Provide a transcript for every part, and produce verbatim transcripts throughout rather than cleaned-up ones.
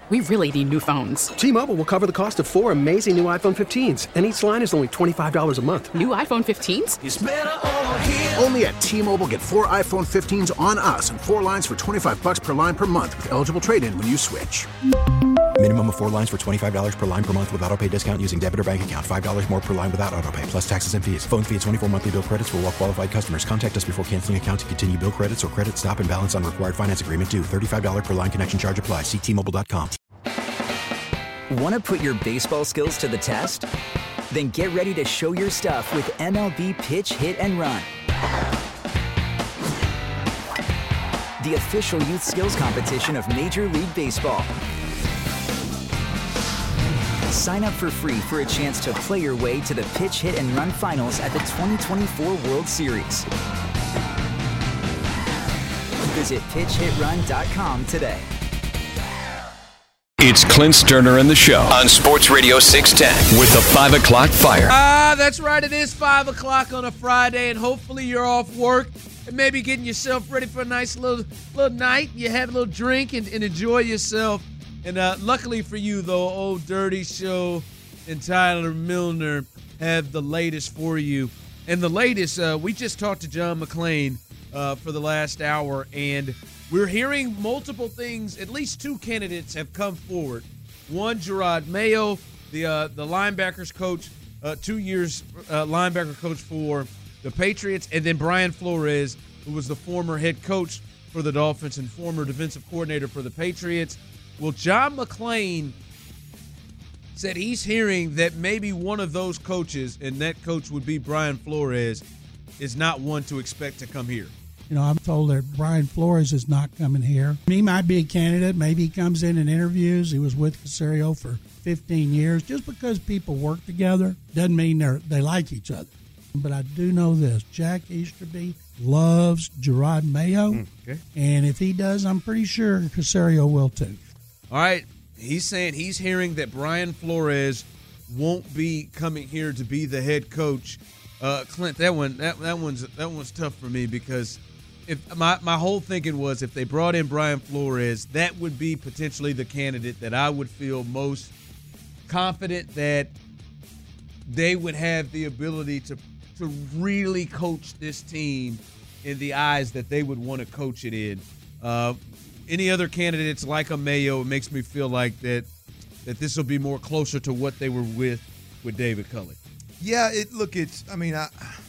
We really need new phones. T-Mobile will cover the cost of four amazing new iPhone fifteens, and each line is only twenty-five dollars a month. New iPhone fifteens? It's better over here. Only at T-Mobile, get four iPhone fifteens on us and four lines for twenty-five dollars per line per month with eligible trade-in when you switch. Minimum of four lines for twenty-five dollars per line per month with autopay discount using debit or bank account. five dollars more per line without autopay, plus taxes and fees. Phone fee at twenty-four monthly bill credits for well-qualified customers. Contact us before canceling account to continue bill credits or credit stop and balance on required finance agreement due. thirty-five dollars per line connection charge applies. See T Mobile dot com. Want to put your baseball skills to the test? Then get ready to show your stuff with M L B Pitch, Hit, and Run. The official youth skills competition of Major League Baseball. Sign up for free for a chance to play your way to the Pitch, Hit, and Run finals at the twenty twenty-four World Series. Visit pitch hit run dot com today. It's Clint Sterner and the Show on Sports Radio six ten with the five o'clock Fire. Ah, that's right. It is five o'clock on a Friday, and hopefully you're off work and maybe getting yourself ready for a nice little little night. You have a little drink and, and enjoy yourself. And uh, luckily for you, though, Old Dirty Show and Tyler Milner have the latest for you. And the latest, uh, we just talked to John McClain uh, for the last hour, and we're hearing multiple things. At least two candidates have come forward. One, Jerod Mayo, the uh, the linebackers coach, uh, two years uh, linebacker coach for the Patriots, and then Brian Flores, who was the former head coach for the Dolphins and former defensive coordinator for the Patriots. Well, John McClain said he's hearing that maybe one of those coaches, and that coach would be Brian Flores, is not one to expect to come here. You know, I'm told that Brian Flores is not coming here. He might be a candidate. Maybe he comes in and interviews. He was with Caserio for fifteen years. Just because people work together doesn't mean they they like each other. But I do know this. Jack Easterby loves Jerod Mayo. Mm, okay. And if he does, I'm pretty sure Caserio will too. All right. He's saying he's hearing that Brian Flores won't be coming here to be the head coach. Uh, Clint, that one, that that one's that one's tough for me because if my my whole thinking was if they brought in Brian Flores, that would be potentially the candidate that I would feel most confident that they would have the ability to to really coach this team in the eyes that they would want to coach it in. Uh, any other candidates like a Mayo, it makes me feel like that that this will be more closer to what they were with with David Culley. Yeah, it look, it's. I mean, I,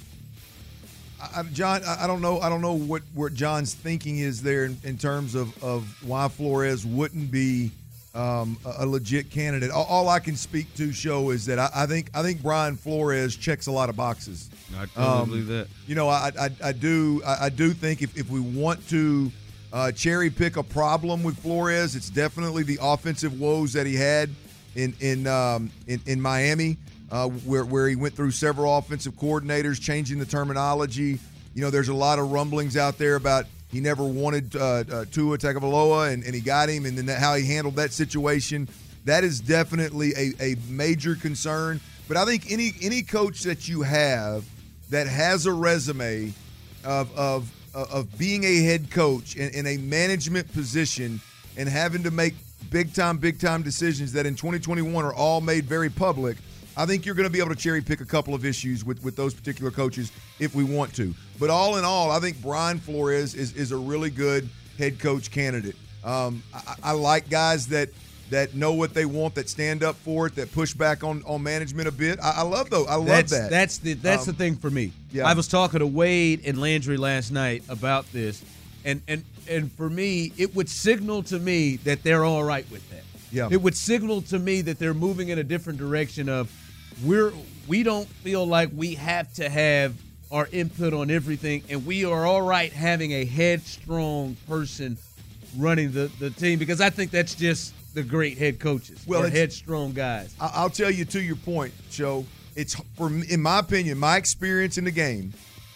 I John, I don't know, I don't know what, what John's thinking is there in, in terms of, of why Flores wouldn't be um, a, a legit candidate. All, all I can speak to show is that I, I think I think Brian Flores checks a lot of boxes. I totally um, believe that. You know, I I, I do I, I do think if, if we want to uh, cherry pick a problem with Flores, it's definitely the offensive woes that he had in in um, in, in Miami. Uh, where where he went through several offensive coordinators, changing the terminology. You know, there's a lot of rumblings out there about he never wanted uh, uh, Tua Tagovailoa, and, and he got him, and then that, how he handled that situation. That is definitely a, a major concern. But I think any any coach that you have that has a resume of of of being a head coach in, in a management position and having to make big time, big time decisions that in twenty twenty-one are all made very public, I think you're going to be able to cherry pick a couple of issues with, with those particular coaches if we want to. But all in all, I think Brian Flores is, is a really good head coach candidate. Um, I, I like guys that that know what they want, that stand up for it, that push back on, on management a bit. I, I love those. I love that's, that. That's the that's um, the thing for me. Yeah. I was talking to Wade and Landry last night about this, and and and for me, it would signal to me that they're all right with that. Yeah. It would signal to me that they're moving in a different direction of we're we don't feel like we have to have our input on everything, and we are all right having a headstrong person running the, the team, because I think that's just the great head coaches. Well, headstrong guys. I'll tell you, to your point, Joe, it's for in my opinion, my experience in the game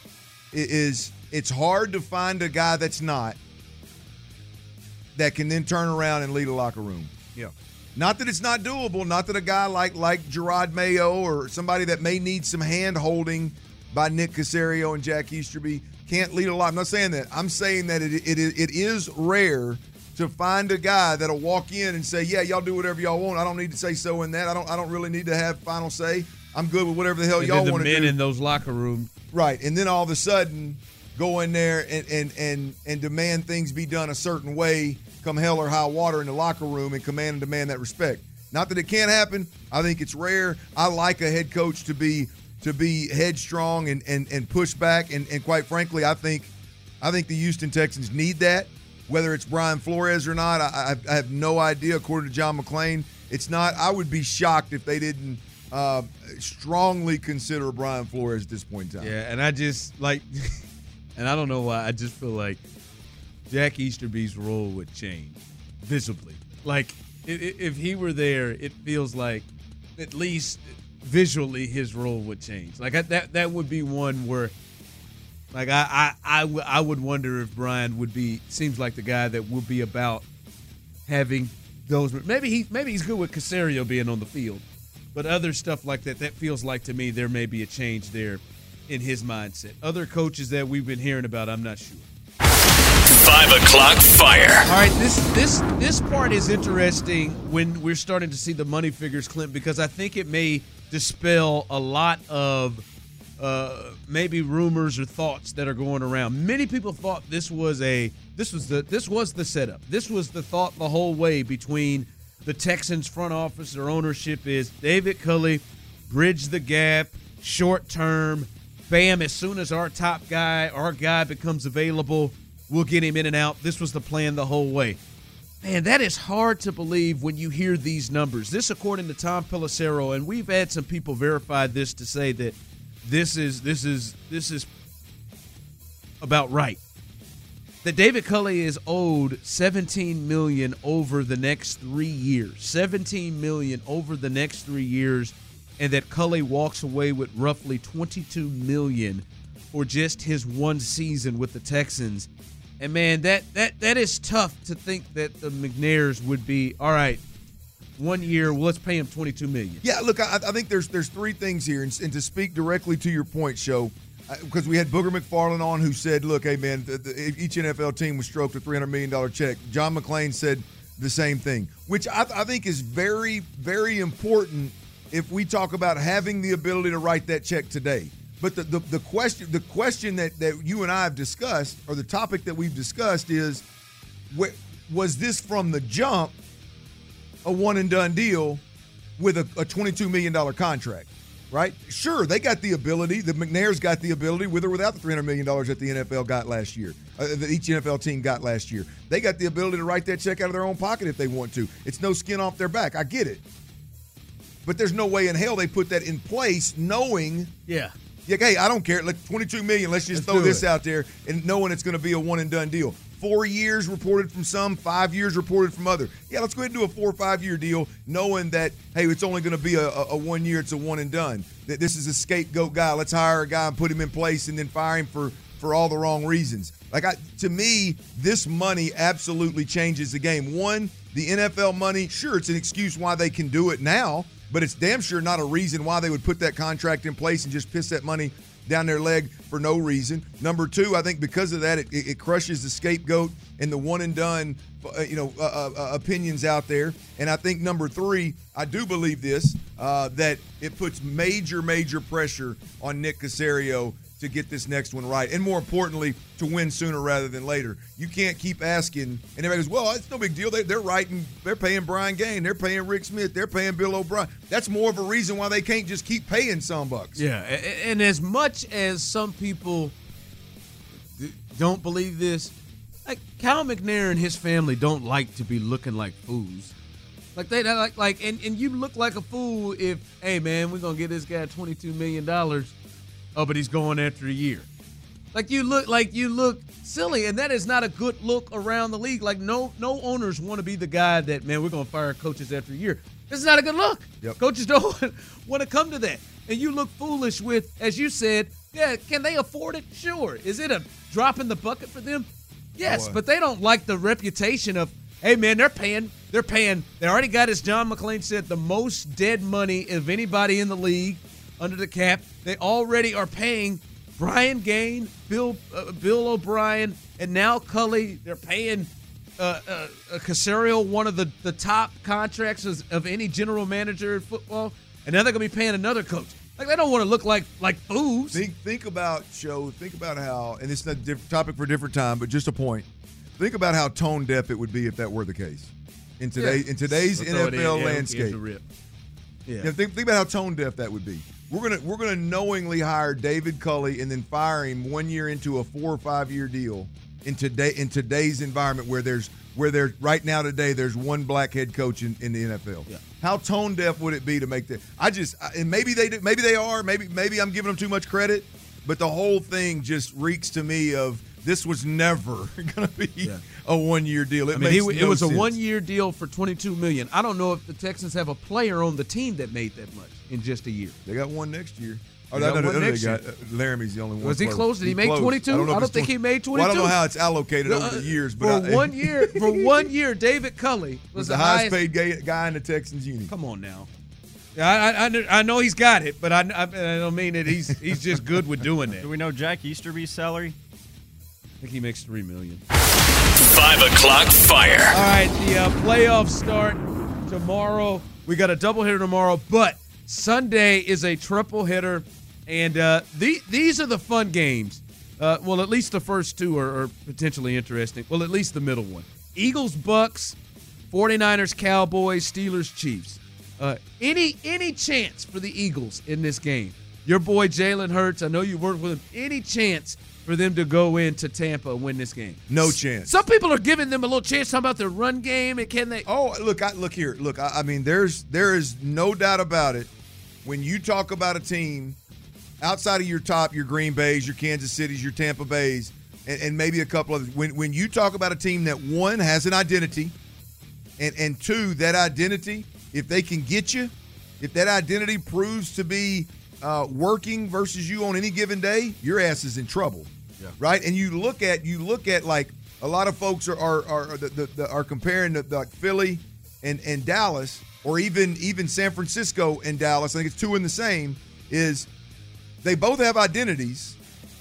is it's hard to find a guy that's not that can then turn around and lead a locker room. Yeah. Not that it's not doable, not that a guy like like Jerod Mayo or somebody that may need some hand-holding by Nick Caserio and Jack Easterby can't lead a lot. I'm not saying that. I'm saying that it it, it is rare to find a guy that'll walk in and say, yeah, y'all do whatever y'all want. I don't need to say so in that. I don't I don't really need to have final say. I'm good with whatever the hell and y'all then want to the do. men in those locker rooms. Right. And then all of a sudden go in there and, and, and, and demand things be done a certain way, come hell or high water in the locker room, and command and demand that respect. Not that it can't happen. I think it's rare. I like a head coach to be to be headstrong and, and, and push back. And, and quite frankly, I think I think the Houston Texans need that. Whether it's Brian Flores or not, I, I have no idea. According to John McClain, it's not. I would be shocked if they didn't uh, strongly consider Brian Flores at this point in time. Yeah, and I just, like, and I don't know why, I just feel like Jack Easterby's role would change visibly. Like, if he were there, it feels like at least visually his role would change. Like, that that would be one where, like, I, I, I, w- I would wonder if Brian would be, seems like the guy that would be about having those. Maybe, he, maybe he's good with Caserio being on the field, but other stuff like that, that feels like to me there may be a change there in his mindset. Other coaches that we've been hearing about, I'm not sure. Five o'clock fire. All right, this this this part is interesting when we're starting to see the money figures, Clint, because I think it may dispel a lot of uh, maybe rumors or thoughts that are going around. Many people thought this was a this was the this was the setup. This was the thought the whole way between the Texans front office or ownership is David Culley, bridge the gap, short term, bam, as soon as our top guy, our guy becomes available, we'll get him in and out. This was the plan the whole way. Man, that is hard to believe when you hear these numbers. This, according to Tom Pelissero, and we've had some people verify this to say that this is this is this is about right. That David Culley is owed seventeen million dollars over the next three years. seventeen million dollars over the next three years, and that Culley walks away with roughly twenty-two million dollars for just his one season with the Texans. And, man, that, that, that is tough to think that the McNairs would be, all right, one year, well, let's pay him twenty-two million dollars. Yeah, look, I, I think there's there's three things here. And, and to speak directly to your point, Show, because we had Booger McFarland on who said, look, hey, man, the, the, each N F L team was stroked a three hundred million dollars check. John McClain said the same thing, which I, I think is very, very important if we talk about having the ability to write that check today. But the, the, the question the question that, that you and I have discussed, or the topic that we've discussed, is wh- was this from the jump a one-and-done deal with a, a twenty-two million dollars contract, right? Sure, they got the ability. The McNairs got the ability, with or without the three hundred million dollars that the N F L got last year, uh, that each N F L team got last year. They got the ability to write that check out of their own pocket if they want to. It's no skin off their back. I get it. But there's no way in hell they put that in place knowing – Yeah. Yeah, hey, I don't care. Like twenty-two million dollars, let's just Let's throw this it. out there and knowing it's going to be a one-and-done deal. Four years reported from some, five years reported from other. Yeah, let's go ahead and do a four or five-year deal knowing that, hey, it's only going to be a, a, a one year, it's a one-and-done. That this is a scapegoat guy. Let's hire a guy and put him in place and then fire him for, for all the wrong reasons. Like, I, to me, this money absolutely changes the game. One, the N F L money, sure, it's an excuse why they can do it now, but it's damn sure not a reason why they would put that contract in place and just piss that money down their leg for no reason. Number two, I think because of that, it, it crushes the scapegoat and the one-and-done, uh, you know, uh, uh, opinions out there. And I think number three, I do believe this, uh, that it puts major, major pressure on Nick Caserio to get this next one right, and more importantly, to win sooner rather than later. You can't keep asking, and everybody goes, well, it's no big deal. They, they're writing, they're paying Brian Gaine, they're paying Rick Smith, they're paying Bill O'Brien. That's more of a reason why they can't just keep paying some bucks. Yeah, and as much as some people don't believe this, like Cal McNair and his family don't like to be looking like fools. Like they like like, and, and you look like a fool if, hey man, we're gonna get this guy twenty-two million dollars. Oh, but he's going after a year. Like you look like you look silly, and that is not a good look around the league. Like no no owners want to be the guy that, man, we're gonna fire coaches after a year. This is not a good look. Yep. Coaches don't want to come to that. And you look foolish with, as you said, yeah, can they afford it? Sure. Is it a drop in the bucket for them? Yes, Boy. but they don't like the reputation of, hey man, they're paying, they're paying, they already got, as John McClain said, the most dead money of anybody in the league under the cap. They already are paying Brian Gaine, Bill uh, Bill O'Brien, and now Culley. They're paying uh, uh, Caserio one of the, the top contracts of, of any general manager in football, and now they're going to be paying another coach. Like, they don't want to look like like fools. Think think about, Show, think about how, and it's a different topic for a different time, but just a point. Think about how tone deaf it would be if that were the case. In, today, yeah. in today's N N F L in, yeah, landscape. Yeah. Yeah, think, think about how tone deaf that would be. We're gonna we're gonna knowingly hire David Culley and then fire him one year into a four or five year deal in today in today's environment where there's where there's right now today there's one black head coach in, in the N F L. Yeah. How tone deaf would it be to make that? I just and maybe they do, maybe they are maybe maybe I'm giving them too much credit, but the whole thing just reeks to me of this was never going to be yeah. a one year deal. It, I mean, he, no it was sense. a one year deal for twenty-two million dollars. I don't know if the Texans have a player on the team that made that much in just a year. They got one next year. Oh, they got one next year. Got, uh, Laramie's the only one. Was he close? Did he, he make twenty-two? I don't, I don't think he made twenty-two. Well, I don't know how it's allocated uh, over the years, but for I, one year, for one year, David Culley was, was the, the highest, highest paid guy in the Texans union. Come on now. Yeah, I, I, I know he's got it, but I, I, I don't mean that he's he's just good with doing that. Do we know Jack Easterby's salary? I think he makes three million. Five o'clock fire. All right, the uh, playoffs start tomorrow. We got a doubleheader tomorrow, but Sunday is a triple hitter, and uh, the, these are the fun games. Uh, well, at least the first two are, are potentially interesting. Well, at least the middle one. Eagles, Bucks, forty-niners, Cowboys, Steelers, Chiefs. Uh, any any chance for the Eagles in this game? Your boy Jalen Hurts, I know you worked with him. Any chance for them to go into Tampa and win this game? No chance. Some people are giving them a little chance. Talking about their run game and can they? Oh, look! I, look here. Look, I, I mean, there's there is no doubt about it. When you talk about a team outside of your top, your Green Bays, your Kansas Cities, your Tampa Bays, and, and maybe a couple others. When when you talk about a team that one has an identity, and and two that identity, if they can get you, if that identity proves to be uh, working versus you on any given day, your ass is in trouble. Yeah. Right, and you look at you look at like a lot of folks are are are, the, the, the, are comparing the, the, like Philly and, and Dallas, or even even San Francisco and Dallas. I think it's two in the same. Is they both have identities.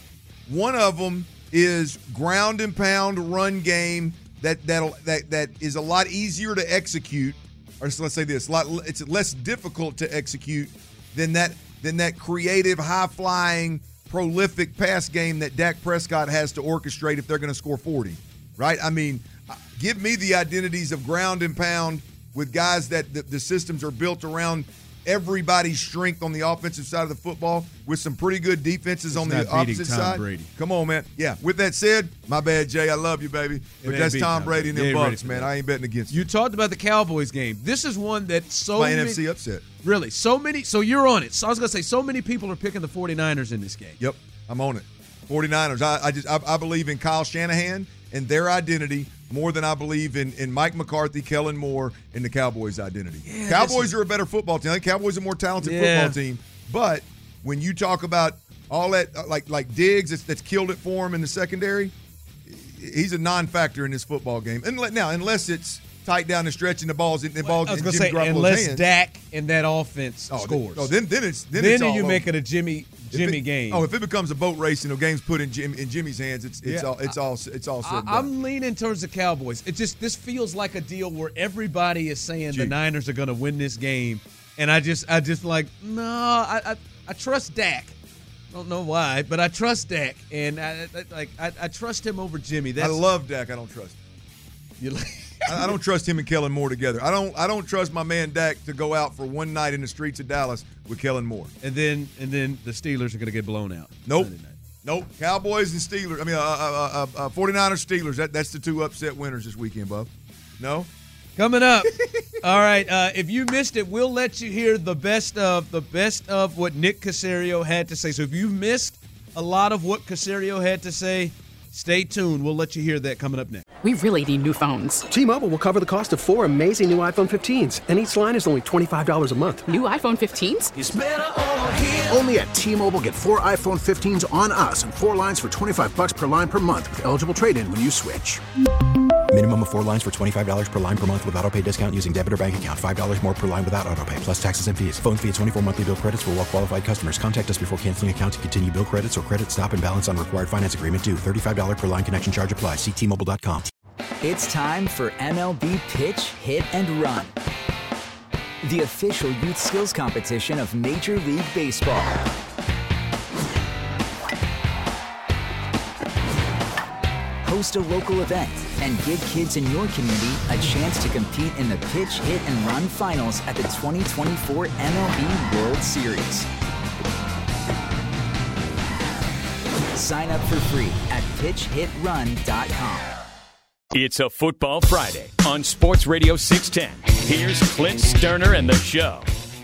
One of them is ground and pound run game that that that that is a lot easier to execute, or so let's say this, a lot, it's less difficult to execute than that than that creative, high flying, prolific pass game that Dak Prescott has to orchestrate if they're going to score forty, right? I mean, give me the identities of ground and pound with guys that the, the systems are built around everybody's strength on the offensive side of the football with some pretty good defenses it's on the opposite Tom side. Brady. Come on, man. Yeah, with that said, my bad, Jay. I love you, baby. But that's Tom Brady and them Bucks, man. I ain't betting against you. You talked about the Cowboys game. This is one that so my many, N F C upset. Really, so many. So you're on it. So I was going to say, so many people are picking the forty-niners in this game. Yep, I'm on it. forty-niners. I, I just I, I believe in Kyle Shanahan and their identity more than I believe in, in Mike McCarthy, Kellen Moore, and the Cowboys' identity. Yeah, Cowboys are a better football team. I think Cowboys are a more talented yeah. football team. But when you talk about all that, like like Diggs, that's, that's killed it for him in the secondary, he's a non-factor in this football game. And now, unless it's tight down the stretch and the ball's in the ball's I was in going to Jimmy say, Garoppolo's unless hands. Dak and that offense oh, scores. Then, oh, then then it's then, then it's all you over. make it a Jimmy Jimmy it, game. Oh, if it becomes a boat race and the game's put in Jim, in Jimmy's hands, it's it's yeah. all it's all it's all said. I, I'm leaning towards the Cowboys. It just this feels like a deal where everybody is saying Gee. the Niners are going to win this game, and I just I just like no, I I, I trust Dak. I don't know why, but I trust Dak, and I, I like I, I trust him over Jimmy. That's, I love Dak. I don't trust him. You like. I don't trust him and Kellen Moore together. I don't. I don't trust my man Dak to go out for one night in the streets of Dallas with Kellen Moore. And then, and then the Steelers are going to get blown out. Nope. Nope. Cowboys and Steelers. I mean, uh, uh, uh, uh, forty-niners, Steelers. That, that's the two upset winners this weekend, Bub. No. Coming up. All right. Uh, if you missed it, we'll let you hear the best of the best of what Nick Caserio had to say. So if you missed a lot of what Caserio had to say, stay tuned. We'll let you hear that coming up next. We really need new phones. T-Mobile will cover the cost of four amazing new iPhone fifteens, and each line is only twenty-five dollars a month. New iPhone fifteens? It's better over here. Only at T-Mobile, get four iPhone fifteens on us and four lines for twenty-five dollars per line per month with eligible trade-in when you switch. Minimum of four lines for twenty-five dollars per line per month with autopay discount using debit or bank account. five dollars more per line without autopay, plus taxes and fees. Phone fee at twenty-four monthly bill credits for well-qualified customers. Contact us before canceling account to continue bill credits or credit stop and balance on required finance agreement due. thirty-five dollars per line connection charge applies. See T Mobile dot com. It's time for M L B Pitch, Hit, and Run, the official youth skills competition of Major League Baseball. Host a local event and give kids in your community a chance to compete in the Pitch, Hit, and Run finals at the twenty twenty-four M L B World Series. Sign up for free at pitch hit run dot com. It's a Football Friday on Sports Radio six ten. Here's Clint Sterner and the show.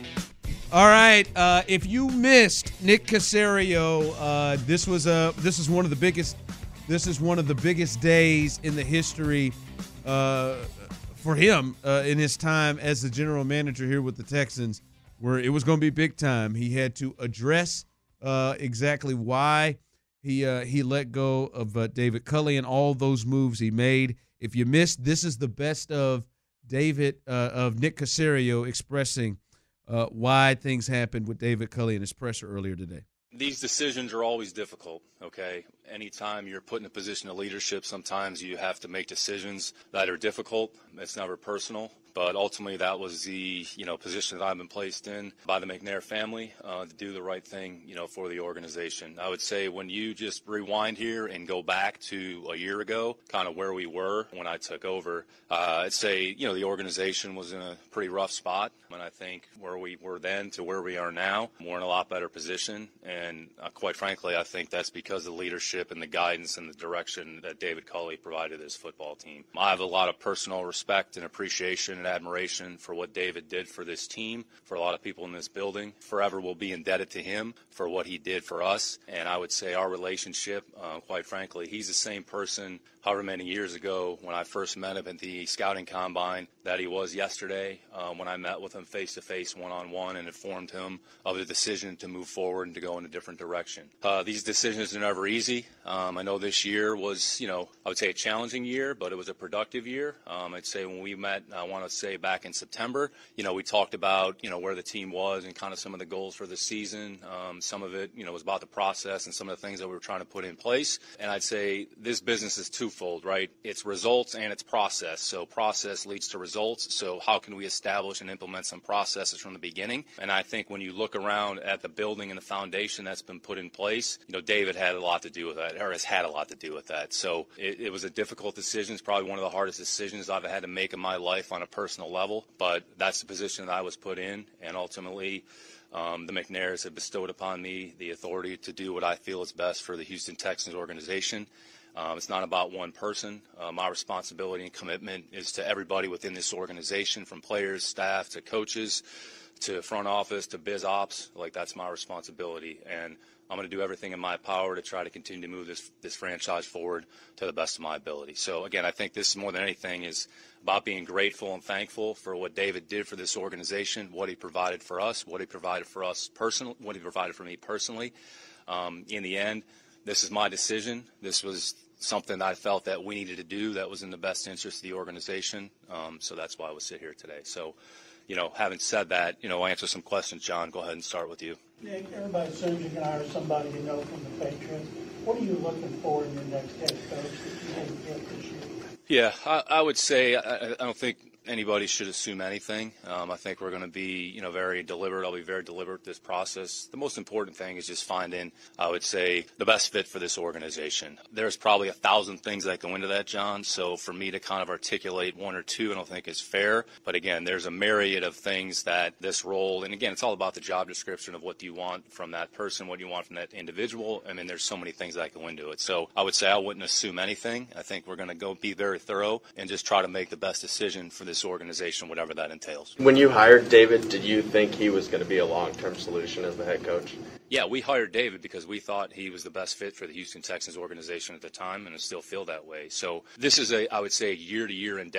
All right, uh, if you missed Nick Caserio, uh, this was a this is one of the biggest this is one of the biggest days in the history uh, for him uh, in his time as the general manager here with the Texans, where it was going to be big time. He had to address uh, exactly why he uh, he let go of uh, David Culley and all those moves he made. If you missed, this is the best of David uh, of Nick Caserio expressing uh, why things happened with David Culley in his presser earlier today. These decisions are always difficult, okay? Anytime you're put in a position of leadership, sometimes you have to make decisions that are difficult. It's never personal. But ultimately, that was the, you know, position that I've been placed in by the McNair family uh, to do the right thing, you know, for the organization. I would say when you just rewind here and go back to a year ago, kind of where we were when I took over, uh, I'd say, you know, the organization was in a pretty rough spot. And I think where we were then to where we are now, we're in a lot better position. And uh, quite frankly, I think that's because of the leadership and the guidance and the direction that David Culley provided his football team. I have a lot of personal respect and appreciation and admiration for what David did for this team, for a lot of people in this building. Forever will be indebted to him for what he did for us. And I would say our relationship, uh, quite frankly, he's the same person however many years ago when I first met him at the scouting combine that he was yesterday uh, when I met with him face-to-face, one-on-one, and informed him of the decision to move forward and to go in a different direction. Uh, these decisions are never easy. Um, I know this year was, you know, I would say a challenging year, but it was a productive year. Um, I'd say when we met, I want to say back in September, you know, we talked about, you know, where the team was and kind of some of the goals for the season. Um, some of it, you know, was about the process and some of the things that we were trying to put in place. And I'd say this business is twofold, right? It's results and it's process. So process leads to results. So how can we establish and implement some processes from the beginning? And I think when you look around at the building and the foundation that's been put in place, you know, David had a lot to do with that, or has had a lot to do with that. So it, it was a difficult decision. It's probably one of the hardest decisions I've had to make in my life on a personal level, but that's the position that I was put in, and ultimately um, the McNairs have bestowed upon me the authority to do what I feel is best for the Houston Texans organization. Um, it's not about one person. Uh, my responsibility and commitment is to everybody within this organization, from players, staff, to coaches, to front office, to biz ops. Like, that's my responsibility, and I'm going to do everything in my power to try to continue to move this this franchise forward to the best of my ability. So, again, I think this, more than anything, is about being grateful and thankful for what David did for this organization, what he provided for us, what he provided for us personally, what he provided for me personally. Um, in the end, this is my decision. This was something I felt that we needed to do that was in the best interest of the organization. Um, so that's why I would sit here today. So, you know, having said that, you know, I'll answer some questions. John, go ahead and start with you. Nick, everybody assumes you can hire somebody you know from the Patriots. What are you looking for in your next head coach that you didn't get this year? Yeah, I, I would say I, I don't think anybody should assume anything. Um, I think we're going to be, you know, very deliberate. I'll be very deliberate with this process. The most important thing is just finding, I would say, the best fit for this organization. There's probably a thousand things that go into that, John. So for me to kind of articulate one or two, I don't think is fair. But again, there's a myriad of things that this role, and again, it's all about the job description of what do you want from that person, what do you want from that individual. I mean, there's so many things that go into it. So I would say I wouldn't assume anything. I think we're going to go be very thorough and just try to make the best decision for this organization, whatever that entails. When you hired David, did you think he was going to be a long-term solution as the head coach? Yeah, we hired David because we thought he was the best fit for the Houston Texans organization at the time, and I still feel that way. So this is a, I would say, a year-to-year endeavor.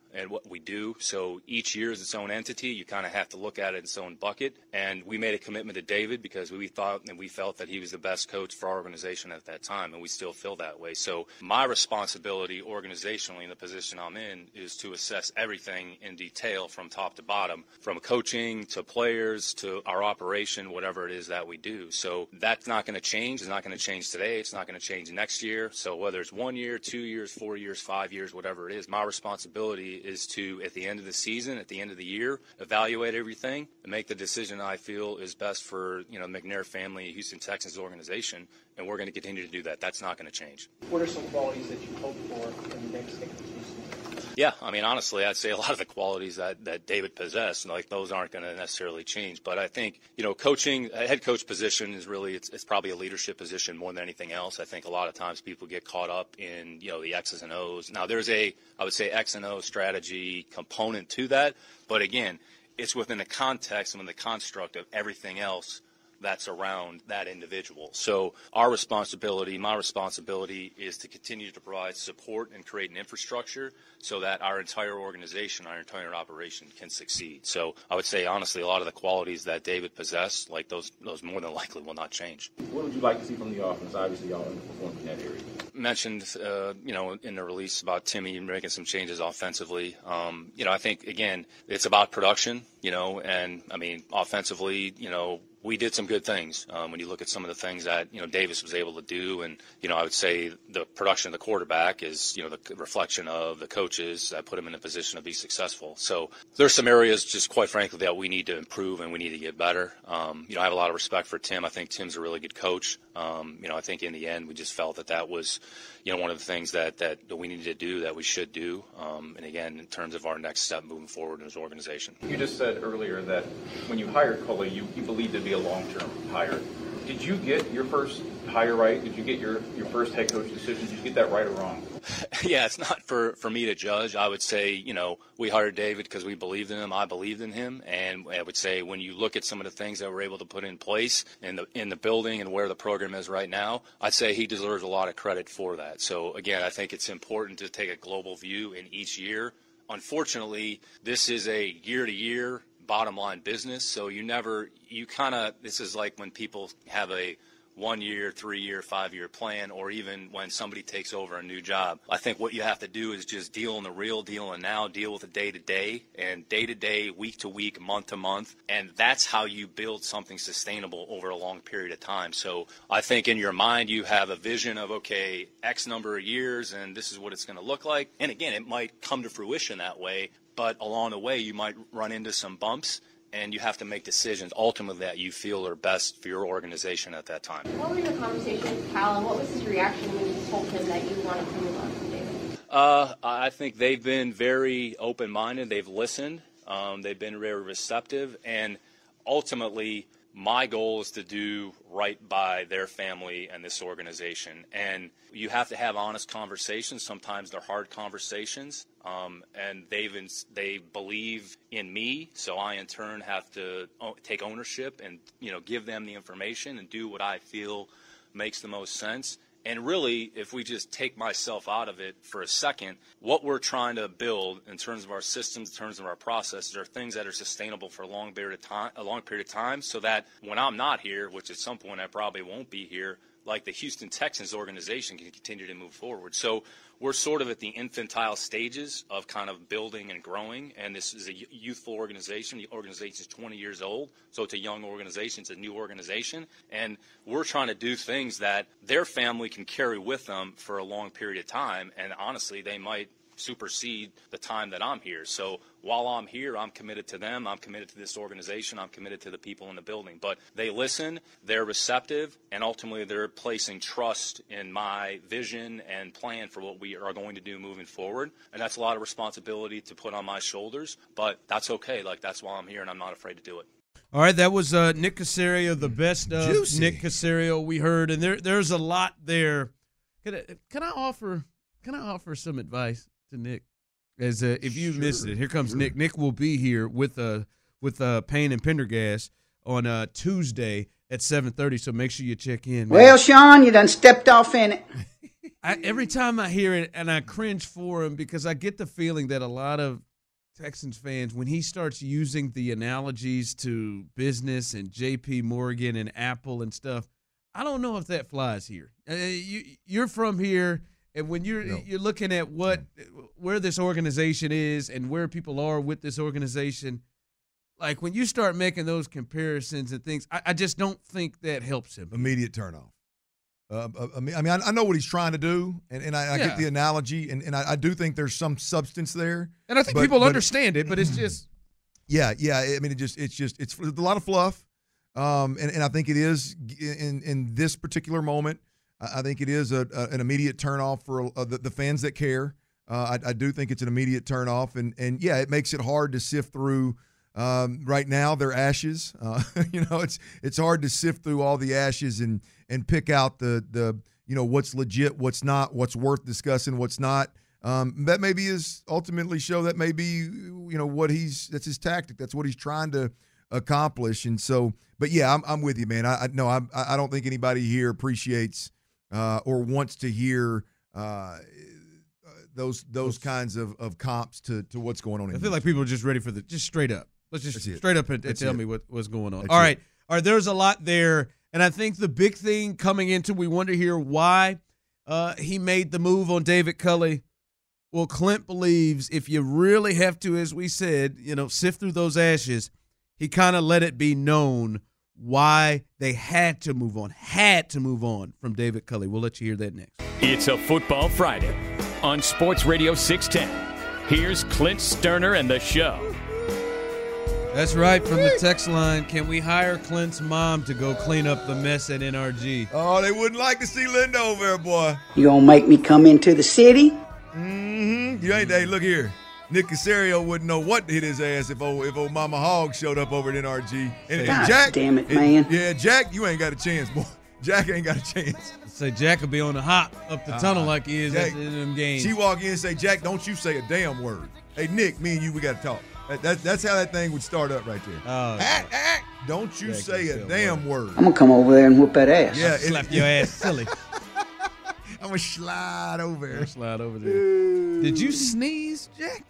and what we do. So each year is its own entity. You kind of have to look at it in its own bucket. And we made a commitment to David because we thought and we felt that he was the best coach for our organization at that time, and we still feel that way. So my responsibility organizationally in the position I'm in is to assess everything in detail from top to bottom, from coaching to players to our operation, whatever it is that we do. So that's not going to change. It's not going to change today. It's not going to change next year. So whether it's one year, two years, four years, five years, whatever it is, my responsibility is to, at the end of the season, at the end of the year, evaluate everything and make the decision I feel is best for, you know, the McNair family, Houston Texans organization, and we're going to continue to do that. That's not going to change. What are some qualities that you hope for in the next six seasons? Yeah, I mean, honestly, I'd say a lot of the qualities that, that David possessed, like those aren't going to necessarily change. But I think, you know, coaching, a head coach position is really, it's, it's probably a leadership position more than anything else. I think a lot of times people get caught up in, you know, the X's and O's. Now, there's a, I would say, X and O strategy component to that. But again, it's within the context and within the construct of everything else that's around that individual. So our responsibility, my responsibility, is to continue to provide support and create an infrastructure so that our entire organization, our entire operation can succeed. So I would say, honestly, a lot of the qualities that David possessed, like those, those more than likely will not change. What would you like to see from the offense? Obviously, y'all underperformed in that area. Mentioned, uh, you know, in the release about Timmy making some changes offensively. Um, you know, I think, again, it's about production, you know, and, I mean, offensively, you know, we did some good things um, when you look at some of the things that, you know, Davis was able to do. And, you know, I would say the production of the quarterback is, you know, the reflection of the coaches that put him in a position to be successful. So there's some areas, just quite frankly, that we need to improve and we need to get better. Um, you know, I have a lot of respect for Tim. I think Tim's a really good coach. Um, you know, I think in the end we just felt that that was, you know, one of the things that, that we needed to do, that we should do. Um, and, again, in terms of our next step moving forward in his organization. You just said earlier that when you hired Culley, you, you believed it'd be a long-term hire. Did you get your first hire right? Did you get your, your first head coach decision? Did you get that right or wrong? Yeah, it's not for, for me to judge. I would say, you know, we hired David because we believed in him. I believed in him. And I would say when you look at some of the things that we're able to put in place in the in the building and where the program is right now, I'd say he deserves a lot of credit for that. So, again, I think it's important to take a global view in each year. Unfortunately, this is a year-to-year bottom line business. So you never, you kind of, this is like when people have a one year, three year, five year plan, or even when somebody takes over a new job. I think what you have to do is just deal in the real, deal in now, deal with the day to day and day to day, week to week, month to month. And that's how you build something sustainable over a long period of time. So I think in your mind, you have a vision of, okay, X number of years, and this is what it's going to look like. And again, it might come to fruition that way, but along the way, you might run into some bumps. And you have to make decisions ultimately that you feel are best for your organization at that time. What were your conversations with Cal, and what was his reaction when you told him that you wanted to move on from David? Uh, I think they've been very open-minded. They've listened. Um, they've been very receptive. And ultimately, my goal is to do right by their family and this organization. And you have to have honest conversations. Sometimes they're hard conversations. Um, and they've they believe in me, so I in turn have to take ownership and, you know, give them the information and do what I feel makes the most sense. And really, if we just take myself out of it for a second, what we're trying to build in terms of our systems, in terms of our processes, are things that are sustainable for a long period of time, a long period of time, so that when I'm not here, which at some point I probably won't be here, like the Houston Texans organization can continue to move forward. So we're sort of at the infantile stages of kind of building and growing, and this is a youthful organization. The organization is twenty years old, so it's a young organization. It's a new organization, and we're trying to do things that their family can carry with them for a long period of time, and honestly, they might supersede the time that I'm here. So while I'm here, I'm committed to them. I'm committed to this organization. I'm committed to the people in the building. But they listen, they're receptive, and ultimately they're placing trust in my vision and plan for what we are going to do moving forward. And that's a lot of responsibility to put on my shoulders, but that's okay. Like, that's why I'm here, and I'm not afraid to do it. All right, that was uh, Nick Caserio, the best of Juicy. Nick Caserio we heard, and there there's a lot there. Can I, can I offer can I offer some advice to Nick? As uh, if you Sure, missed it, here comes sure. Nick. Nick will be here with uh with uh Payne and Pendergast on uh Tuesday at seven thirty. So make sure you check in. Man. Well, Sean, you done stepped off in it. I, every time I hear it, and I cringe for him because I get the feeling that a lot of Texans fans, when he starts using the analogies to business and J P Morgan and Apple and stuff, I don't know if that flies here. Uh, you, you're from here, and when you're no. you're looking at what where this organization is and where people are with this organization, like when you start making those comparisons and things, I, I just don't think that helps him. Immediate turnoff. Uh, I mean, I, I know what he's trying to do, and, and I, I yeah. get the analogy, and, and I, I do think there's some substance there. And I think but, people but, understand it, but it's just yeah, yeah. I mean, it just it's just it's a lot of fluff. Um, and, and I think it is in in this particular moment. I think it is a, a an immediate turnoff for uh, the, the fans that care. Uh, I, I do think it's an immediate turnoff, and and yeah, it makes it hard to sift through. Um, right now, they're ashes. Uh, you know, it's it's hard to sift through all the ashes and and pick out the the you know what's legit, what's not, what's worth discussing, what's not. Um, that maybe is ultimately show that maybe you know what he's that's his tactic. That's what he's trying to accomplish, and so. But yeah, I'm I'm with you, man. I, I no, I I don't think anybody here appreciates uh, or wants to hear uh, those those kinds of, of comps to, to what's going on. I in feel like people are just ready for the just straight up. Let's just straight up and, and tell it. me what, what's going on. That's All right, it. all right. There's a lot there, and I think the big thing coming into we wonder here why uh, he made the move on David Culley. Well, Clint believes if you really have to, as we said, you know, sift through those ashes, he kind of let it be known why they had to move on, had to move on from David Culley. We'll let you hear that next. It's a Football Friday on Sports Radio six ten. Here's Clint Sterner and the show. That's right, from the text line. Can we hire Clint's mom to go clean up the mess at N R G? Oh, they wouldn't like to see Linda over there, boy. You gonna make me come into the city? Mm-hmm. You ain't, hey, look here. Nick Casario wouldn't know what to hit his ass if old, if old Mama Hog showed up over at N R G. And, God and Jack, damn it, man. And, yeah, Jack, you ain't got a chance, boy. Jack ain't got a chance. Say Jack will be on the hop up the tunnel uh, like he is Jack, at the end of them games. She walk in and say, Jack, don't you say a damn word. Hey, Nick, me and you, we got to talk. That, that, that's how that thing would start up right there. Oh, ah, ah, don't you Jack say a damn word. I'm gonna come over there and whoop that ass. Yeah, slap it, your ass silly. I'm gonna slide over there. Slide over there. Did you sneeze, Jack?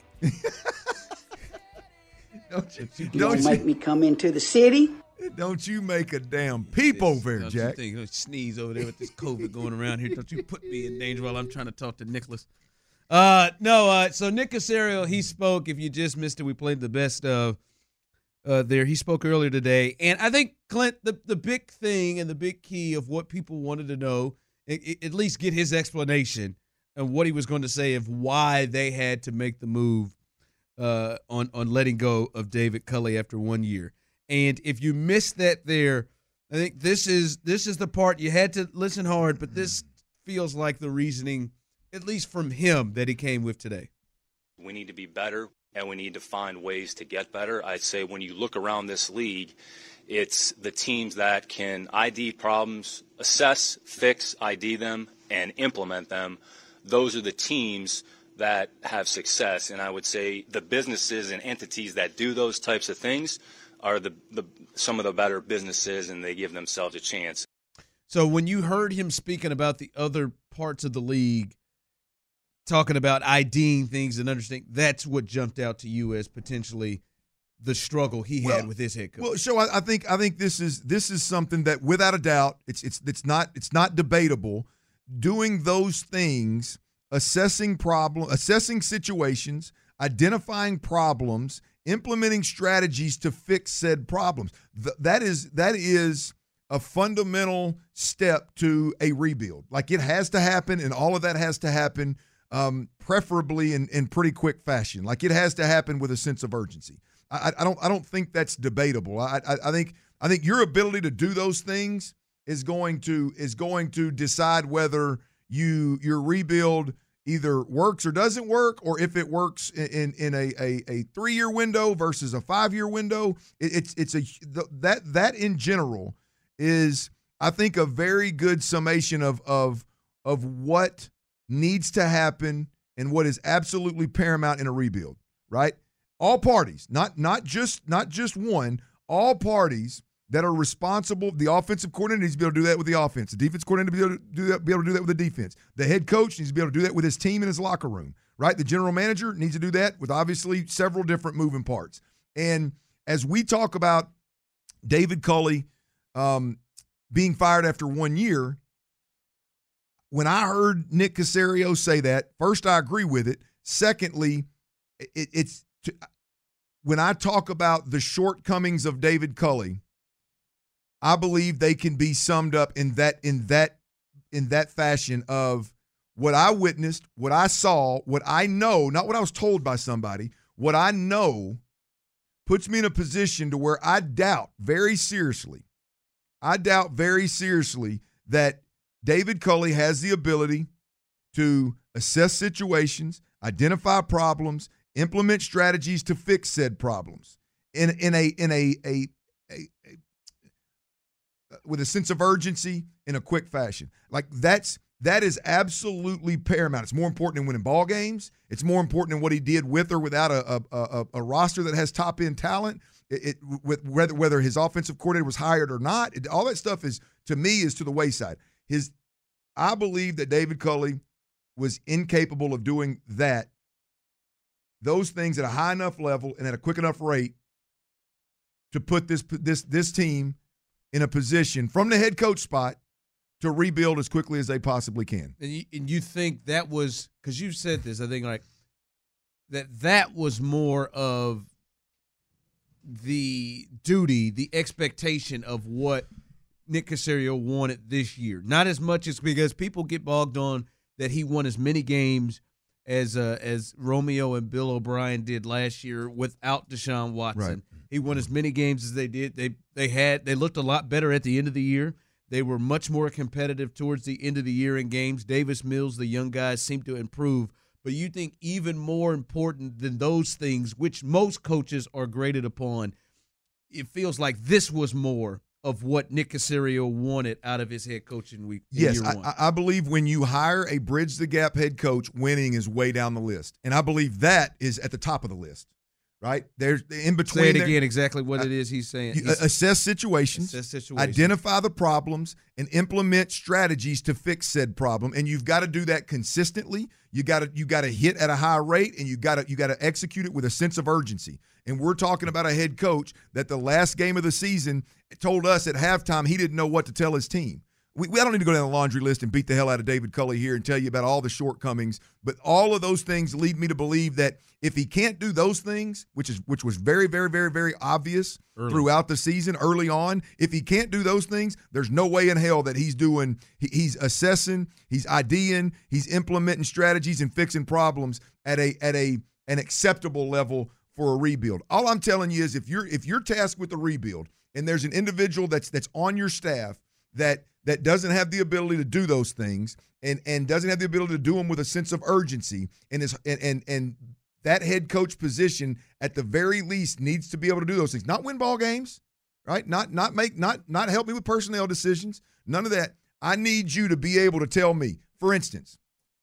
don't you, you don't gonna make me come into the city? Don't you make a damn peep over there, don't Jack. You think, sneeze over there with this COVID going around here. Don't you put me in danger while I'm trying to talk to Nicholas. Uh, no, uh, so Nick Casario, he spoke. If you just missed it, we played the best of uh, there. He spoke earlier today. And I think, Clint, the, the big thing and the big key of what people wanted to know, it, it, at least get his explanation of what he was going to say of why they had to make the move uh, on, on letting go of David Culley after one year. And if you missed that there, I think this is this is the part you had to listen hard, but this feels like the reasoning, at least from him, that he came with today. We need to be better, and we need to find ways to get better. I'd say when you look around this league, it's the teams that can I D problems, assess, fix, I D them, and implement them. Those are the teams that have success. And I would say the businesses and entities that do those types of things are the, the some of the better businesses, and they give themselves a chance. So when you heard him speaking about the other parts of the league, talking about IDing things and understanding, that's what jumped out to you as potentially the struggle he had well, with his head coach. Well, so I, I think I think this is this is something that without a doubt it's it's it's not it's not debatable. Doing those things, assessing problem, assessing situations, identifying problems, implementing strategies to fix said problems. Th- that is that is a fundamental step to a rebuild. Like, it has to happen, and all of that has to happen um, preferably in, in pretty quick fashion. Like, it has to happen with a sense of urgency. I, I don't I don't think that's debatable. I, I I think I think your ability to do those things is going to is going to decide whether you your rebuild either works or doesn't work, or if it works in in a a, a three year window versus a five year window. It, it's it's a that that in general is, I think, a very good summation of of of what needs to happen and what is absolutely paramount in a rebuild. Right, all parties, not not just not just one, all parties that are responsible. The offensive coordinator needs to be able to do that with the offense. The defense coordinator needs to be able to do that, be able to do that with the defense. The head coach needs to be able to do that with his team in his locker room, right? The general manager needs to do that with obviously several different moving parts. And as we talk about David Culley um, being fired after one year, when I heard Nick Caserio say that, first, I agree with it. Secondly, it, it's to, when I talk about the shortcomings of David Culley, I believe they can be summed up in that in that in that fashion of what I witnessed, what I saw, what I know, not what I was told by somebody, what I know puts me in a position to where I doubt very seriously, I doubt very seriously that David Culley has the ability to assess situations, identify problems, implement strategies to fix said problems in in a in a a, a, a with a sense of urgency in a quick fashion. Like that's that is absolutely paramount. It's more important than winning ball games. It's more important than what he did with or without a a, a, a roster that has top end talent. It, it with whether whether his offensive coordinator was hired or not. It, all that stuff is to me is to the wayside. His I believe that David Culley was incapable of doing that. Those things at a high enough level and at a quick enough rate to put this this this team in a position from the head coach spot to rebuild as quickly as they possibly can. And you, and you think that was – because you said this, I think, like, that that was more of the duty, the expectation of what Nick Caserio wanted this year. Not as much as because people get bogged on that he won as many games as uh, as Romeo and Bill O'Brien did last year without Deshaun Watson. Right. He won as many games as they did. They they had they looked a lot better at the end of the year. They were much more competitive towards the end of the year in games. Davis Mills, the young guys, seemed to improve. But you think even more important than those things, which most coaches are graded upon, it feels like this was more of what Nick Caserio wanted out of his head coaching week. Yes, year one. I, I believe when you hire a bridge the gap head coach, winning is way down the list, and I believe that is at the top of the list. Right there's in between. Say it there, again. Exactly what uh, it is he's saying. You, he's, assess situations, assess situations, identify the problems, and implement strategies to fix said problem. And you've got to do that consistently. You got to you got to hit at a high rate, and you got to you got to execute it with a sense of urgency. And we're talking about a head coach that the last game of the season told us at halftime he didn't know what to tell his team. We, we I don't need to go down the laundry list and beat the hell out of David Culley here and tell you about all the shortcomings, but all of those things lead me to believe that if he can't do those things, which is which was very, very, very, very obvious early. Throughout the season, early on, if he can't do those things, there's no way in hell that he's doing, he, he's assessing, he's IDing, he's implementing strategies and fixing problems at a at a an acceptable level for a rebuild. All I'm telling you is if you're if you're tasked with a rebuild and there's an individual that's that's on your staff that that doesn't have the ability to do those things and and doesn't have the ability to do them with a sense of urgency and is and and, and that head coach position at the very least needs to be able to do those things. Not win ball games, right? Not not make not not help me with personnel decisions. None of that. I need you to be able to tell me, for instance,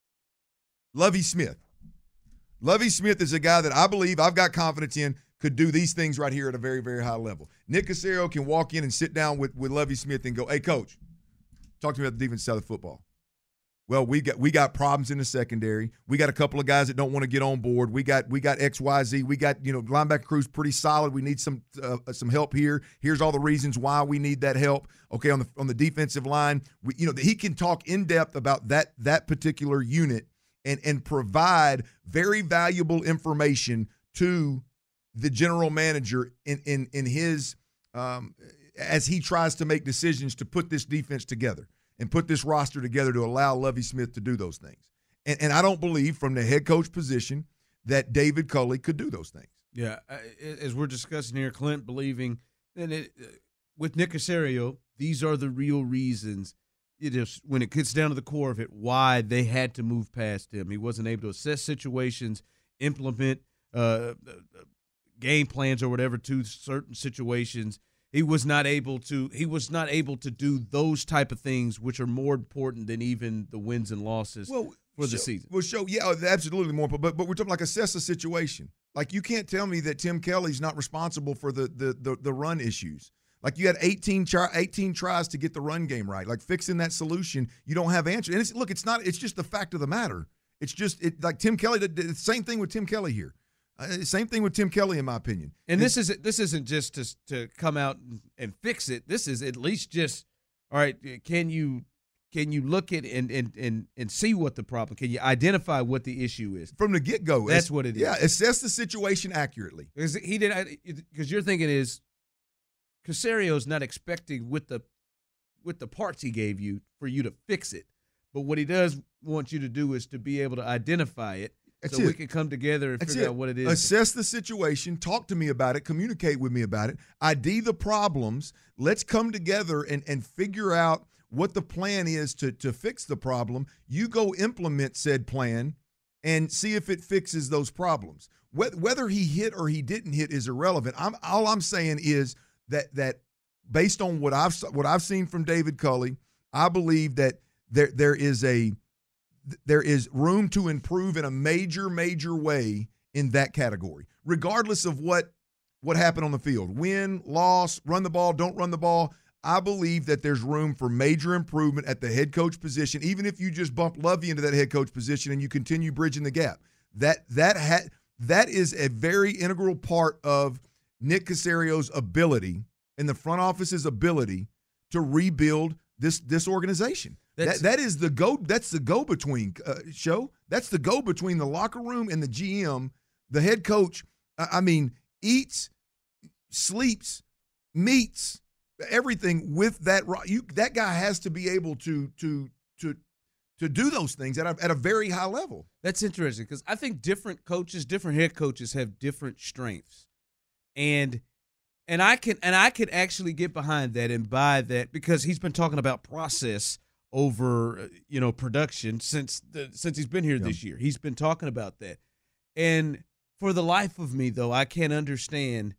Lovie Smith. Lovie Smith is a guy that I believe I've got confidence in could do these things right here at a very, very high level. Nick Caserio can walk in and sit down with, with Lovie Smith and go, hey, coach, talk to me about the defensive side of football. Well, we got we got problems in the secondary. We got a couple of guys that don't want to get on board. We got we got X, Y, Z. We got, you know, linebacker crew's pretty solid. We need some uh, some help here. Here's all the reasons why we need that help. Okay, on the on the defensive line, we, you know, he can talk in depth about that that particular unit and and provide very valuable information to the general manager in in in his um, as he tries to make decisions to put this defense together and put this roster together to allow Lovie Smith to do those things. And, and I don't believe from the head coach position that David Culley could do those things. Yeah, as we're discussing here, Clint believing that it, with Nick Caserio, these are the real reasons. It is when it gets down to the core of it, why they had to move past him. He wasn't able to assess situations, implement uh, game plans or whatever to certain situations. He was not able to. He was not able to do those type of things, which are more important than even the wins and losses well, for the show, season. Well, show yeah, absolutely more. But but we're talking like assess a situation. Like you can't tell me that Tim Kelly's not responsible for the the the, the run issues. Like you had eighteen, char- eighteen tries to get the run game right. Like fixing that solution, you don't have answers. And it's, look, it's not. It's just the fact of the matter. It's just it like Tim Kelly. The, the same thing with Tim Kelly here. Uh, same thing with Tim Kelly, in my opinion. And it's, this is this isn't just to to come out and, and fix it. This is at least just all right. Can you can you look at and and and and see what the problem? Can you identify what the issue is from the get go? That's what it is. Yeah, assess the situation accurately. Because he did. Because you're thinking is Caserio's not expecting with the with the parts he gave you for you to fix it, but what he does want you to do is to be able to identify it. That's so it. we can come together and That's figure it. out what it is. Assess the situation. Talk to me about it. Communicate with me about it. I D the problems. Let's come together and, and figure out what the plan is to, to fix the problem. You go implement said plan and see if it fixes those problems. Whether he hit or he didn't hit is irrelevant. I'm, all I'm saying is that that based on what I've what I've seen from David Culley, I believe that there there is a there is room to improve in a major, major way in that category, regardless of what what happened on the field. Win, loss, run the ball, don't run the ball. I believe that there's room for major improvement at the head coach position, even if you just bump Lovie into that head coach position and you continue bridging the gap. That that ha- that is a very integral part of Nick Caserio's ability and the front office's ability to rebuild this this organization. That that is the go. That's the go between uh, show. That's the go between the locker room and the G M. The head coach, I mean, eats, sleeps, meets, everything with that. You that guy has to be able to to to to do those things at a, at a very high level. That's interesting because I think different coaches, different head coaches have different strengths, and and I can and I can actually get behind that and buy that because he's been talking about process over, you know, production since the since he's been here Yeah. this year. He's been talking about that. And for the life of me, though, I can't understand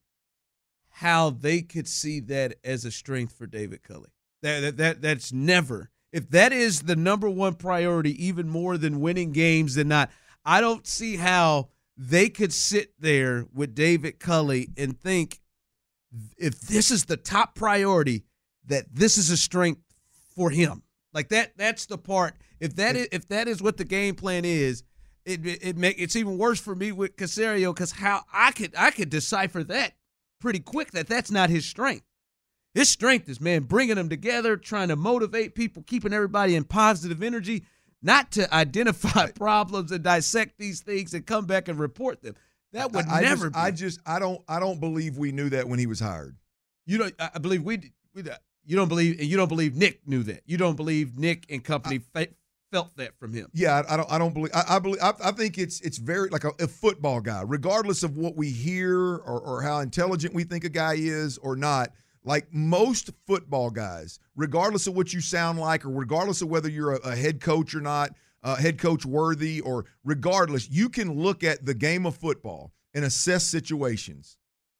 how they could see that as a strength for David Culley. That, that, that That's never. If that is the number one priority, even more than winning games than not, I don't see how they could sit there with David Culley and think if this is the top priority, that this is a strength for him. Like that, that's the part. If that is, if that is what the game plan is, it it, it make it's even worse for me with Caserio because how I could I could decipher that pretty quick that that's not his strength. His strength is man bringing them together, trying to motivate people, keeping everybody in positive energy, not to identify problems and dissect these things and come back and report them. That would I, I never. Just, be. I just I don't I don't believe we knew that when he was hired. You know, I believe we. we You don't believe, and you don't believe Nick knew that. You don't believe Nick and company I, fe- felt that from him. Yeah, I, I don't. I don't believe. I, I believe. I, I think it's it's very like a, a football guy, regardless of what we hear or, or how intelligent we think a guy is or not. Like most football guys, regardless of what you sound like, or regardless of whether you're a, a head coach or not, uh, head coach worthy, or regardless, you can look at the game of football and assess situations.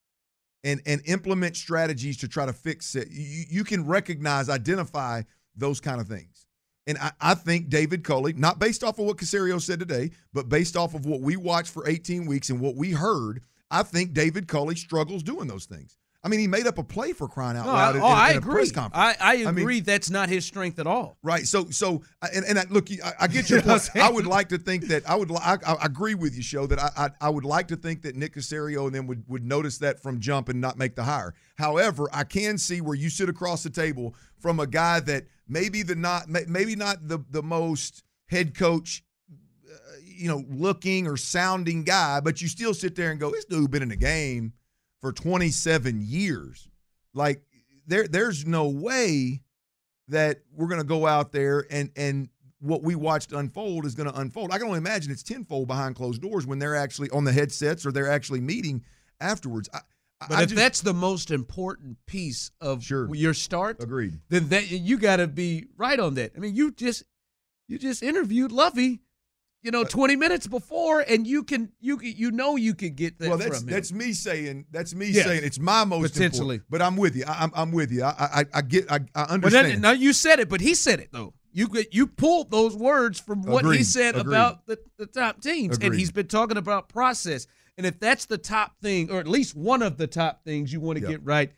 And, and implement strategies to try to fix it. You, you can recognize, identify those kind of things. And I, I think David Culley, not based off of what Caserio said today, but based off of what we watched for eighteen weeks and what we heard, I think David Culley struggles doing those things. I mean, he made up a play for crying out No, loud I, in, oh, in, I in a agree. press conference. I, I agree. I mean, that's not his strength at all. Right. So, so, and, and I, look, I, I get your point. I would like to think that I would. I, I agree with you, Show, that I, I, I would like to think that Nick Caserio and them would, would notice that from jump and not make the hire. However, I can see where you sit across the table from a guy that maybe the not, maybe not the the most head coach, uh, you know, looking or sounding guy, but you still sit there and go, this dude been in the game for twenty-seven years. Like there, there's no way that we're going to go out there and and what we watched unfold is going to unfold. I can only imagine it's tenfold behind closed doors when they're actually on the headsets or they're actually meeting afterwards. I, But I if just, that's the most important piece of Sure. your start, agreed. then that you got to be right on that. I mean, you just you just interviewed Lovie, you know, twenty minutes before, and you can you can, you know you could get that well, that's from him. that's me saying that's me Yes. saying it's my most Potentially. important. But I'm with you. I, I'm I'm with you. I I, I get. I, I But understand. then, now you said it, but he said it though. You could you pulled those words from what he Agreed. said Agreed. about the, the top teams, and Agreed. he's been talking about process. And if that's the top thing, or at least one of the top things you want to Yep. get right,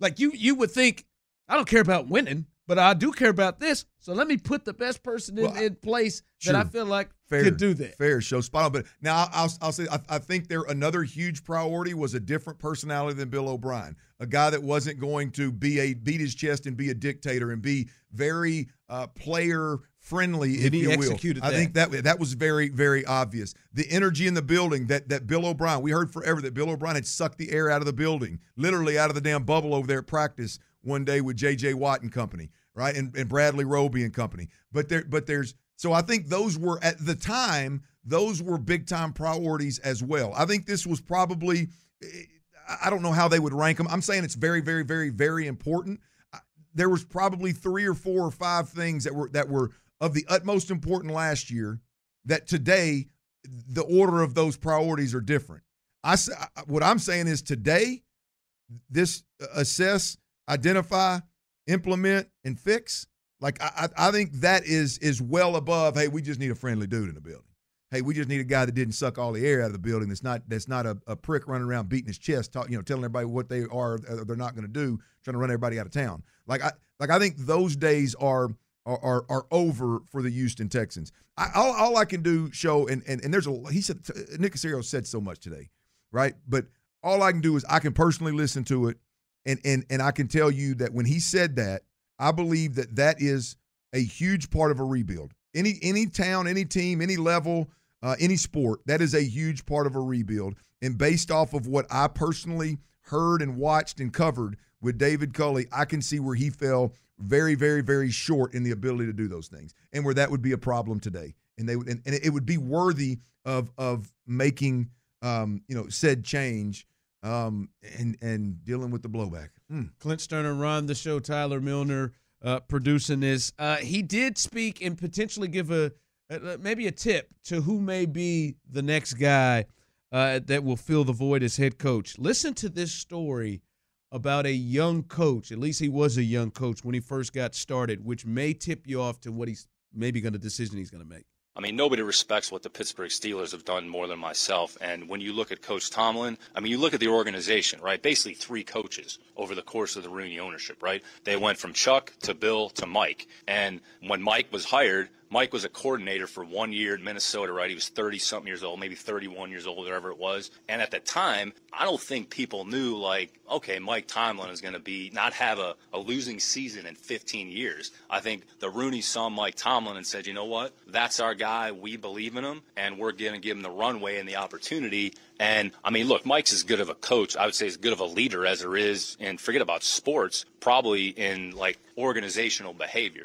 Like you, you would think, I don't care about winning, but I do care about this. So let me put the best person in, Well, in place sure. that I feel like Fair, could do that. Fair, show spot on. But now I'll, I'll say I, I think there another huge priority was a different personality than Bill O'Brien, a guy that wasn't going to be a beat his chest and be a dictator and be very uh, player friendly, if And he you will. executed I that. think that that was very very obvious. The energy in the building that that Bill O'Brien, we heard forever that Bill O'Brien had sucked the air out of the building, literally out of the damn bubble over there at practice one day with J J Watt and company, right, and, and Bradley Roby and company. But there, but there's so I think those were at the time. Those were big-time priorities as well. I think this was probably – I don't know how they would rank them. I'm saying it's very, very, very, very important. There was probably three or four or five things that were that were of the utmost important last year that today the order of those priorities are different. I, what I'm saying is today, this assess, identify, implement, and fix, like I, I think that is is well above, hey, we just need a friendly dude in the building. Hey, we just need a guy that didn't suck all the air out of the building. That's not that's not a, a prick running around beating his chest, talk, you know, telling everybody what they are or they're not going to do, trying to run everybody out of town. Like I like I think those days are are are, are over for the Houston Texans. I, all, all I can do show and and and there's a he said Nick Caserio said so much today, right? But all I can do is I can personally listen to it, and and and I can tell you that when he said that, I believe that that is a huge part of a rebuild. Any any town, any team, any level. Uh, any sport, that is a huge part of a rebuild. And based off of what I personally heard and watched and covered with David Culley, I can see where he fell very, very, very short in the ability to do those things, and where that would be a problem today. And they would, and, and it would be worthy of of making, um, you know, said change um, and and dealing with the blowback. Mm. Clint Sterner run the show. Tyler Milner uh, producing this. Uh, he did speak and potentially give a. Uh, maybe a tip to who may be the next guy uh, that will fill the void as head coach. Listen to this story about a young coach. At least he was a young coach when he first got started, which may tip you off to what he's maybe going to decision he's going to make. I mean, nobody respects what the Pittsburgh Steelers have done more than myself. And when you look at Coach Tomlin, I mean, you look at the organization, right? Basically three coaches over the course of the Rooney ownership, right? They went from Chuck to Bill to Mike. And when Mike was hired, Mike was a coordinator for one year in Minnesota, right? He was thirty-something years old, maybe thirty-one years old, whatever it was. And at the time, I don't think people knew, like, okay, Mike Tomlin is going to be not have a, a losing season in fifteen years. I think the Rooney saw Mike Tomlin and said, you know what? That's our guy. We believe in him, and we're going to give him the runway and the opportunity. And, I mean, look, Mike's as good of a coach, I would say as good of a leader as there is, and forget about sports, probably in, like, organizational behavior.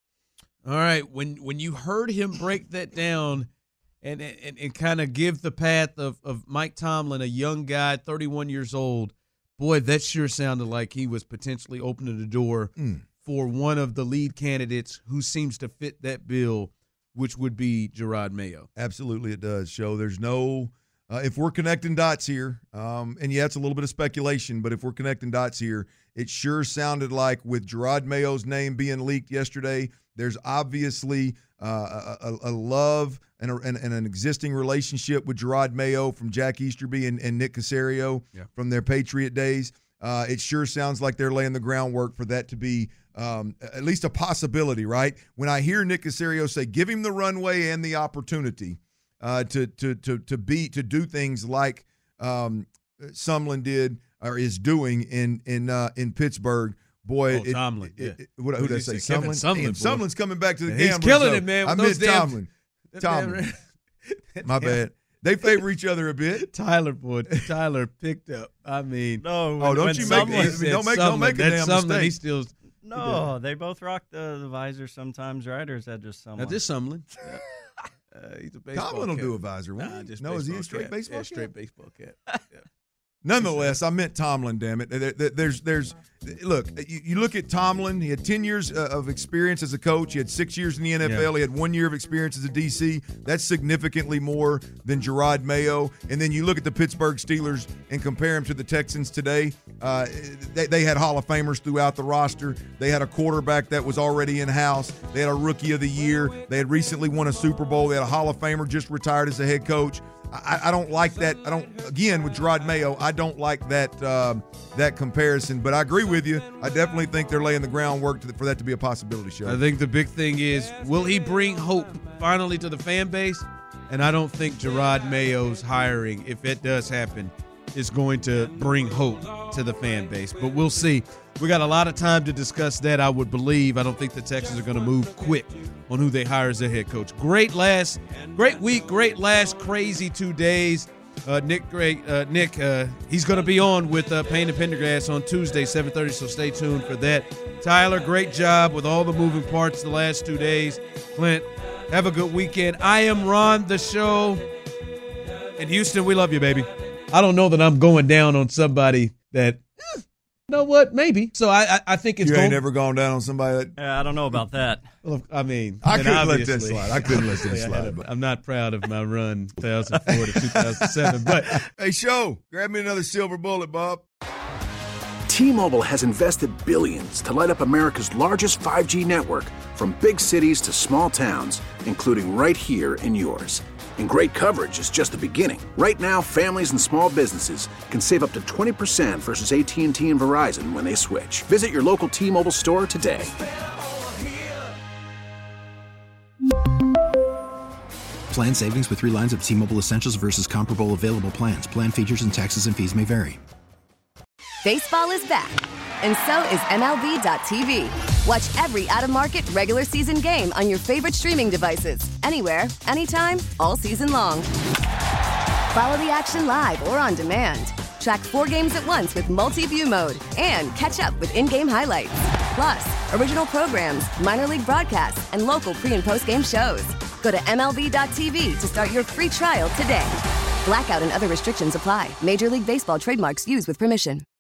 All right, when when you heard him break that down and and, and kind of give the path of, of Mike Tomlin, a young guy, thirty-one years old, boy, that sure sounded like he was potentially opening the door mm. for one of the lead candidates who seems to fit that bill, which would be Jerod Mayo. Absolutely it does, Show. There's no uh, – if we're connecting dots here, um, and, yeah, it's a little bit of speculation, but if we're connecting dots here, it sure sounded like with Jerod Mayo's name being leaked yesterday – there's obviously uh, a, a love and, a, and, and an existing relationship with Jerod Mayo from Jack Easterby and, and Nick Caserio yeah. from their Patriot days. Uh, it sure sounds like they're laying the groundwork for that to be um, at least a possibility, right? When I hear Nick Caserio say, give him the runway and the opportunity uh, to to to to be to do things like um, Sumlin did or is doing in in uh, in Pittsburgh. Boy, oh, it, Tomlin. It, it, yeah. what, who did I say? Sumlin. Sumlin, Damn, Sumlin's coming back to the yeah, game. He's killing so it, man. I miss Tomlin. Tomlin. My bad. They favor each other a bit. Tyler, boy, Tyler picked up. I mean, no. Oh, don't you make Sumlin, don't make don't make a damn Sumlin, mistake. He still, no, they both rock the, the visor sometimes, right? Or is that just Sumlin? That's just Sumlin. Yeah. Uh, he's a baseball Tomlin will cat. do a visor. Nah, just no, is he a straight cat. baseball yeah, cat? straight baseball cat. Yeah. Nonetheless, I meant Tomlin, damn it. There's, there's, look, you look at Tomlin. He had ten years of experience as a coach. He had six years in the N F L. Yeah. He had one year of experience as a D C. That's significantly more than Jerod Mayo. And then you look at the Pittsburgh Steelers and compare them to the Texans today. Uh, they, they had Hall of Famers throughout the roster. They had a quarterback that was already in-house. They had a Rookie of the Year. They had recently won a Super Bowl. They had a Hall of Famer just retired as a head coach. I, I don't like that. I don't. Again, with Gerard Mayo, I don't like that uh, that comparison. But I agree with you. I definitely think they're laying the groundwork to, for that to be a possibility. Show. I think the big thing is, will he bring hope finally to the fan base? And I don't think Gerard Mayo's hiring, if it does happen, is going to bring hope to the fan base. But we'll see. We got a lot of time to discuss that, I would believe. I don't think the Texans are going to move quick on who they hire as their head coach. Great last, great week, great last crazy two days. Uh, Nick, great, uh, Nick, uh, he's going to be on with uh, Payne and Pendergrass on Tuesday, seven thirty, so stay tuned for that. Tyler, great job with all the moving parts the last two days. Clint, have a good weekend. I am Ron, the show. In Houston, we love you, baby. I don't know that I'm going down on somebody that, eh, you know what, maybe. So I I, I think it's You going. ain't never gone down on somebody that. Yeah, I don't know about that. Well, I mean, I and couldn't let that obviously- slide. I couldn't let that obviously I slide, had a- but- I'm not proud of my run two thousand four to two thousand seven, but Hey, show, grab me another silver bullet, Bob. T-Mobile has invested billions to light up America's largest five G network, from big cities to small towns, including right here in yours. And great coverage is just the beginning. Right now, families and small businesses can save up to twenty percent versus A T and T and Verizon when they switch. Visit your local T-Mobile store today. Plan savings with three lines of T-Mobile Essentials versus comparable available plans. Plan features and taxes and fees may vary. Baseball is back, and so is M L B dot T V. Watch every out-of-market regular season game on your favorite streaming devices, anywhere, anytime, all season long. Follow the action live or on demand. Track four games at once with multi-view mode and catch up with in-game highlights. Plus, original programs, minor league broadcasts, and local pre- and post-game shows. Go to M L B dot T V to start your free trial today. Blackout and other restrictions apply. Major League Baseball trademarks used with permission.